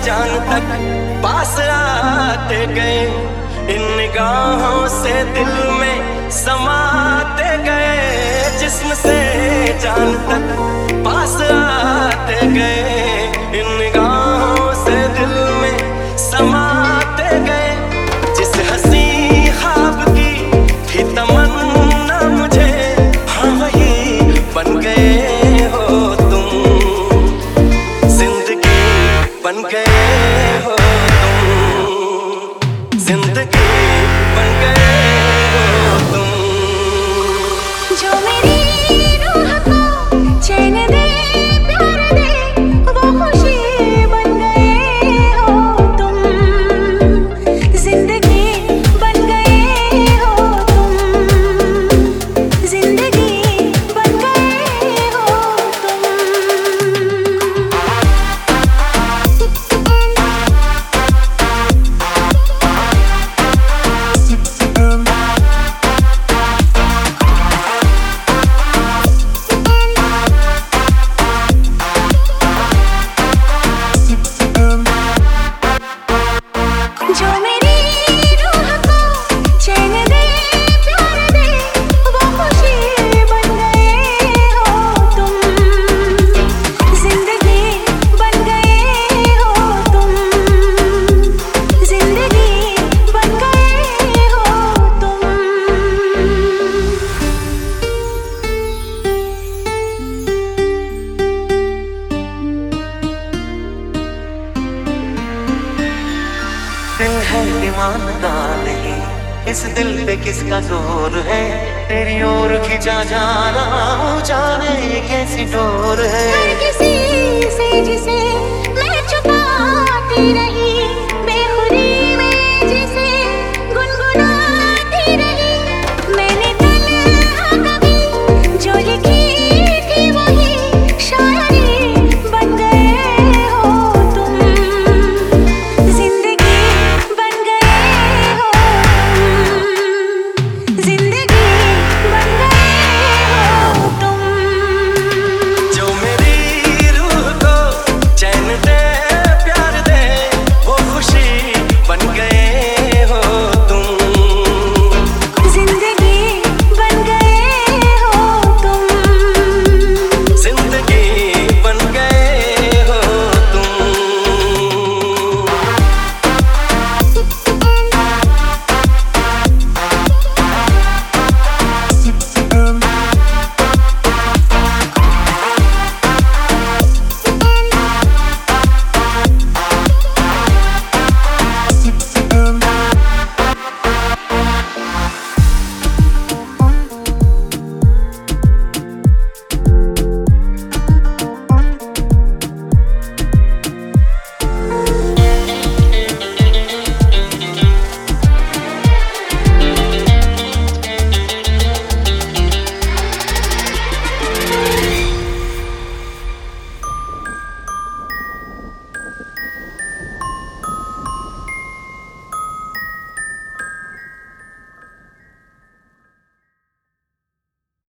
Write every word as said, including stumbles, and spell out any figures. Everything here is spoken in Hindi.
जान तक पास आते गए, इन निगाहों से दिल में समाते गए। जिस्म से जान तक पास आते गए, इन निगाहों से दिल में समाते गए। जिस हंसी ख्वाब की थी तमन्ना मुझे, हाँ वही बन गए हो तुम, जिंदगी बन गए हो तुम, जिंदगी बन गए हो तुम। जो मेरी रूह को चैन दे प्यार दे, वो खुशी बन गए हो तुम, जिंदगी बन गए हो तुम, जिंदगी बन गए हो तुम। जो मेरी रूह को चैन दे प्यार दे, वो खुशी बन गए हो तुम, जिंदगी बन गए हो तुम, जिंदगी बन गए हो तुम। दिल है दीवाना नहीं, इस दिल पे किसका जोर है, तेरी ओर खिंचा जा रहा हूँ, जाने ये कैसी डोर है। हर किसी से जिसे